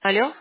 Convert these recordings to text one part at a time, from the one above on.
Алло?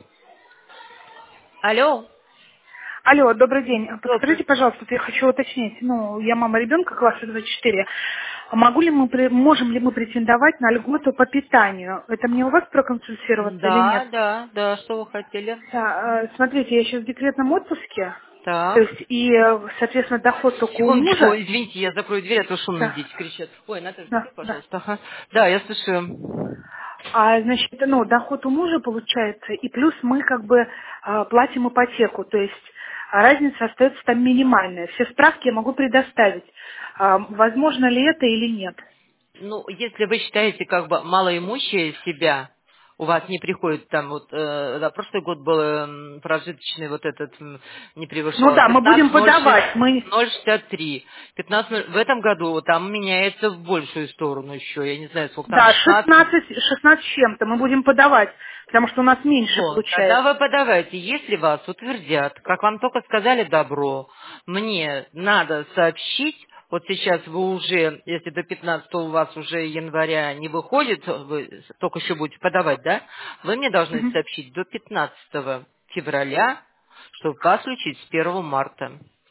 Алло? Алло, добрый день. Добрый. Подскажите, пожалуйста, вот я хочу уточнить. Ну, я мама ребенка класса 24. Могу ли мы, можем ли мы претендовать на льготу по питанию? Это мне у вас проконсультироваться или нет? Да, что вы хотели? Да, смотрите, я сейчас в декретном отпуске, то Так. есть и, соответственно, доход только у Секундочку, мужа. извините, я закрою дверь, а то шумные Да, дети кричат. Ой, Наташа, да, закрой, да. пожалуйста. Ага. Да, я слышу. А, значит, ну, доход у мужа получается, и плюс мы как бы платим ипотеку, то есть разница остается там минимальная. Все справки я могу предоставить. Возможно ли это или нет? Ну, если вы считаете как бы малоимущие себя, у вас не приходит там вот, да, прошлый год был прожиточный вот этот не Ну превышал да, мы будем подавать. 15,063. 15, в этом году там меняется в большую сторону еще, я не знаю, сколько там, Да, 16. 16 с чем-то мы будем подавать, потому что у нас меньше Вот, тогда получается. вы подавайте, если вас утвердят, как вам только сказали добро, мне надо сообщить, вот сейчас вы уже, если до 15 у вас уже января не выходит, вы только еще будете подавать, да? Вы мне должны Мгм. сообщить до 15 февраля, чтобы вас включить с 1 марта.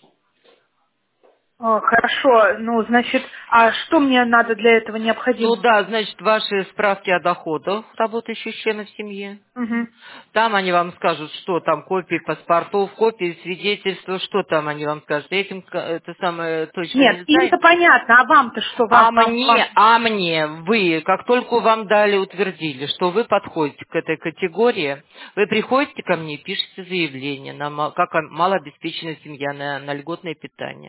Хорошо, ну, значит, а что мне надо для этого Ну необходимо? да, значит, ваши справки о доходах работающих членов семьи. Мгм. Там они вам скажут, что там копии паспортов, копии свидетельства, что там они вам скажут. Я этим это самое точно Нет, не знаю. им-то понятно, а вам-то что? А Вам. мне, вы, как только вам дали, утвердили, что вы подходите к этой категории, вы приходите ко мне, пишете заявление, как малообеспеченная семья на льготное питание.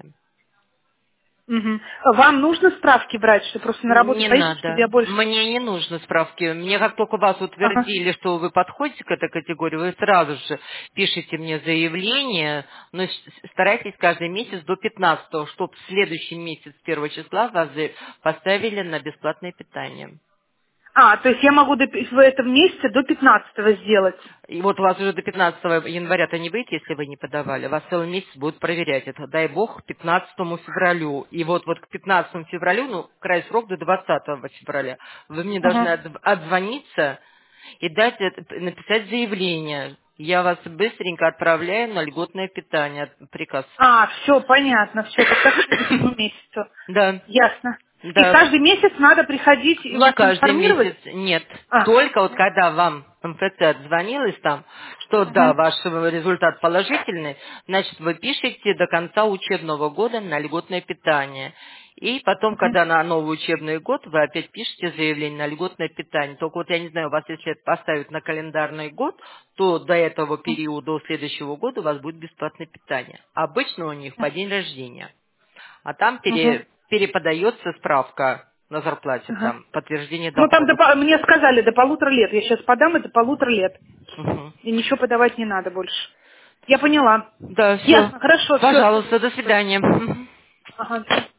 Мгм. Вам нужно справки брать, что просто на работу Не поедете, чтобы я надо. больше... Мне не нужно справки. Мне как только вас Ага. утвердили, что вы подходите к этой категории, вы сразу же пишите мне заявление, но старайтесь каждый месяц до 15-го, чтобы в следующий месяц, с 1 числа, вас поставили на бесплатное питание. То есть я могу в этом месяце до 15-го сделать. И вот у вас уже до 15 января-то не выйдет, если вы не подавали. Вас целый месяц будут проверять. Это, дай бог, к 15 февралю. И вот к 15 февралю, ну, край срок до 20 февраля, вы мне должны Ага. отзвониться и написать заявление. Я вас быстренько отправляю на льготное питание. Приказ. Все, понятно, все, тогда к следующему месяцу. Да, Ясно. И да. каждый месяц надо приходить и Не вас каждый информировать? месяц, нет. А, Только вот когда вам МФЦ отзвонилась там, что да, мгм, ваш результат положительный, значит, вы пишете до конца учебного года на льготное питание. И потом, мгм, когда на новый учебный год, вы опять пишете заявление на льготное питание. Только вот я не знаю, у вас если это поставить на календарный год, то до этого периода, до следующего года у вас будет бесплатное питание. Обычно у них по день рождения. А там мгм, переподается справка на зарплате, ага. там, подтверждение Ну, там доходов. мне сказали до 1,5 лет. Я сейчас подам, это 1,5 лет. Мгм. И ничего подавать не надо больше. Я поняла. Да, все. Ясно, хорошо, все, Пожалуйста, спасибо до большое. свидания. Мгм. Ага.